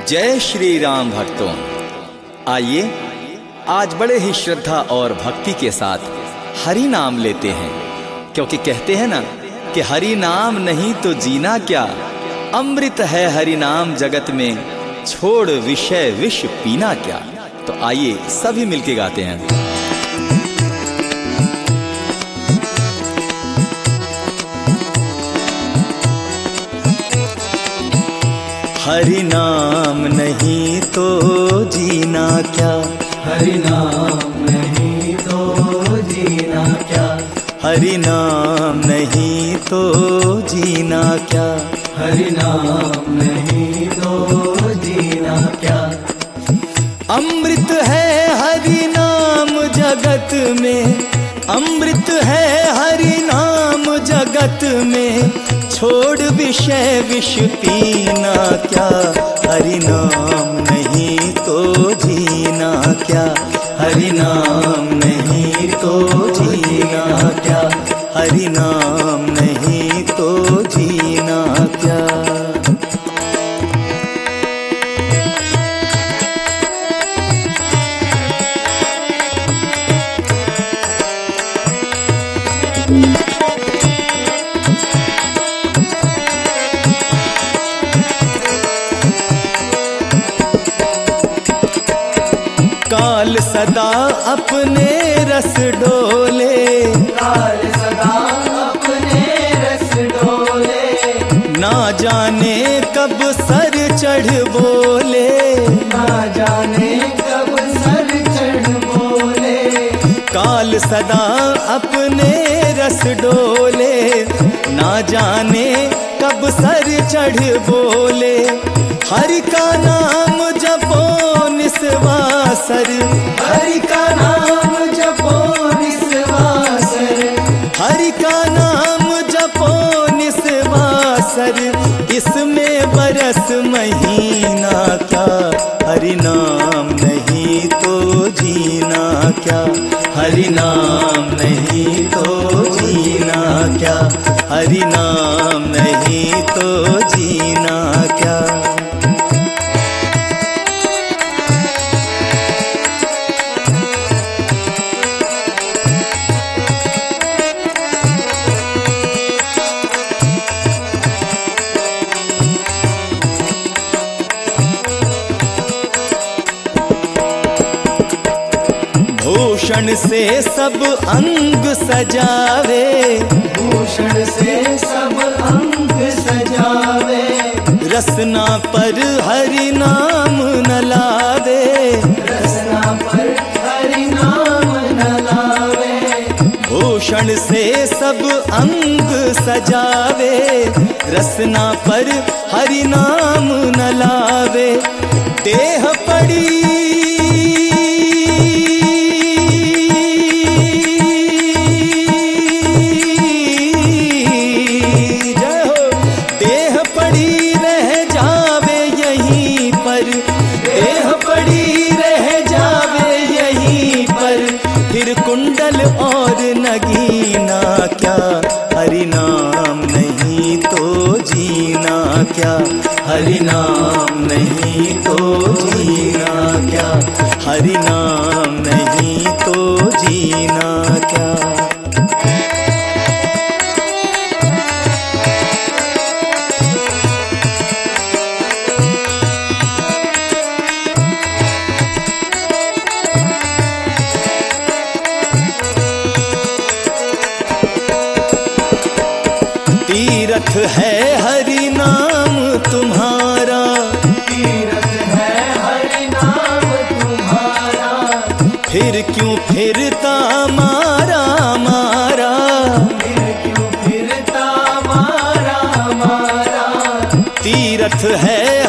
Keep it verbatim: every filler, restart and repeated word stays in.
जय श्री राम भक्तों, आइए आज बड़े ही श्रद्धा और भक्ति के साथ हरि नाम लेते हैं, क्योंकि कहते हैं ना कि हरि नाम नहीं तो जीना क्या, अमृत है हरि नाम जगत में, छोड़ विषय विष पीना क्या। तो आइए सभी मिलके गाते हैं। हरि नाम नहीं तो जीना क्या, हरि नाम नहीं तो जीना क्या, हरि नाम नहीं तो जीना क्या, हरि नाम नहीं तो जीना क्या। अमृत है हरि नाम जगत में, अमृत है हरि नाम जगत में, छोड़ विषय विष पीना क्या, हरि नाम नहीं तो जीना क्या, हरि नाम नहीं तो जीना क्या, हरि नाम नहीं तो जीना क्या। काल सदा अपने रस डोले, काल सदा अपने रस डोले, ना जाने कब सर चढ़ बोले, ना जाने कब सर चढ़ बोले। काल सदा अपने रस डोले, ना जाने कब सर चढ़ बोले। हरि का नाम जपो निस्वासर, हरि का नाम जपो निस्वासर, हरि का नाम जपो निस्वासर, इसमें बरस महीना क्या, हरि नाम नहीं तो जीना क्या, हरि नाम नहीं तो जीना क्या, हरि नाम नहीं तो जीना क्या। भूषण से सब अंग सजावे, भूषण से सब अंग सजावे, रसना पर हरि नाम न लावे, रसना पर हरि नाम न लावे। भूषण से सब अंग सजावे, रसना पर हरि नाम न लावे। देह पड़ी कुंडल और नगीना क्या, हरि नाम नहीं तो जीना क्या, हरि नाम नहीं तो जीना क्या, हरि नाम नहीं तो जीना क्या। तीरथ है हरि नाम तुम्हारा, तीरथ है हरि नाम तुम्हारा, फिर क्यों फिरता मारा मारा, फिर क्यों फिरता मारा मारा। तीरथ है